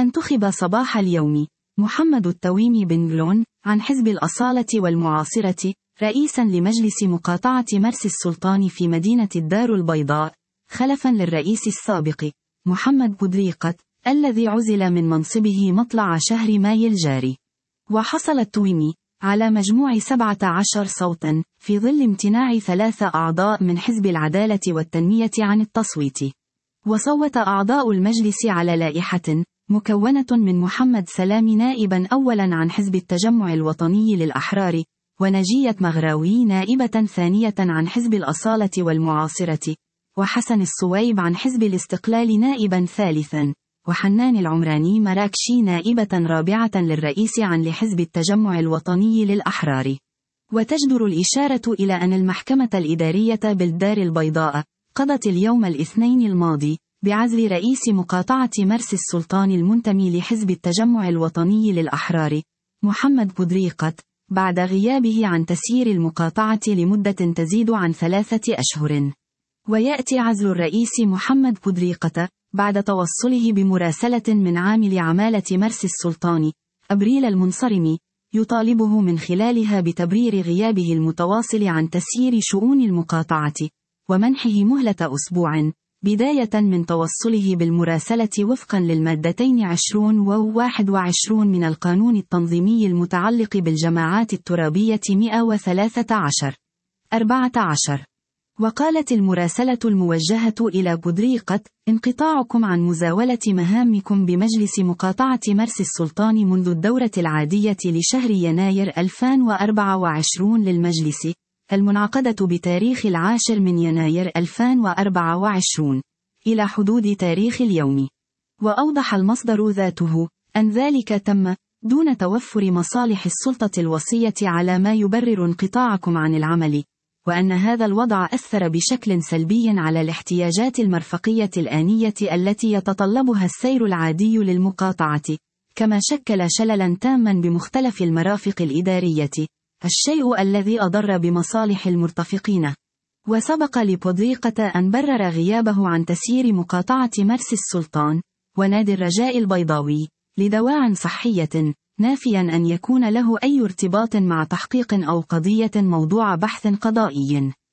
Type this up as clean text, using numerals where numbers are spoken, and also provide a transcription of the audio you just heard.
انتخب صباح اليوم محمد التويمي بن غلون عن حزب الأصالة والمعاصرة رئيسا لمجلس مقاطعة مرسي السلطان في مدينة الدار البيضاء، خلفا للرئيس السابق محمد بودريقة الذي عزل من منصبه مطلع شهر مايو الجاري. وحصل التويمي على مجموع 17 صوتا في ظل امتناع 3 أعضاء من حزب العدالة والتنمية عن التصويت. وصوت أعضاء المجلس على لائحة مكونة من محمد سلام نائبا أولا عن حزب التجمع الوطني للأحرار، ونجية مغراوي نائبة ثانية عن حزب الأصالة والمعاصرة، وحسن الصويب عن حزب الاستقلال نائبا ثالثا، وحنان العمراني مراكشي نائبة رابعة للرئيس عن لحزب التجمع الوطني للأحرار. وتجدر الإشارة إلى أن المحكمة الإدارية بالدار البيضاء قضت اليوم الاثنين الماضي بعزل رئيس مقاطعة مرسي السلطان المنتمي لحزب التجمع الوطني للأحرار محمد بودريقة بعد غيابه عن تسيير المقاطعة لمدة تزيد عن 3 أشهر. ويأتي عزل الرئيس محمد بودريقة بعد توصله بمراسلة من عامل عمالة مرسي السلطان أبريل المنصرم يطالبه من خلالها بتبرير غيابه المتواصل عن تسيير شؤون المقاطعة، ومنحه مهلة أسبوع بداية من توصله بالمراسلة وفقا للمادتين 20 و 21 من القانون التنظيمي المتعلق بالجماعات الترابية 113. 14. وقالت المراسلة الموجهة إلى بودريقة: انقطاعكم عن مزاولة مهامكم بمجلس مقاطعة مرسي السلطان منذ الدورة العادية لشهر يناير 2024 للمجلس المنعقدة بتاريخ 10 من يناير 2024 إلى حدود تاريخ اليوم. وأوضح المصدر ذاته أن ذلك تم دون توفر مصالح السلطة الوصية على ما يبرر انقطاعكم عن العمل، وأن هذا الوضع أثر بشكل سلبي على الاحتياجات المرفقية الآنية التي يتطلبها السير العادي للمقاطعة، كما شكل شللا تاما بمختلف المرافق الإدارية، الشيء الذي أضر بمصالح المرتفقين. وسبق لبودريقة أن برر غيابه عن تسيير مقاطعة مرسي السلطان ونادي الرجاء البيضاوي لدواع صحية، نافيا أن يكون له أي ارتباط مع تحقيق أو قضية موضوع بحث قضائي.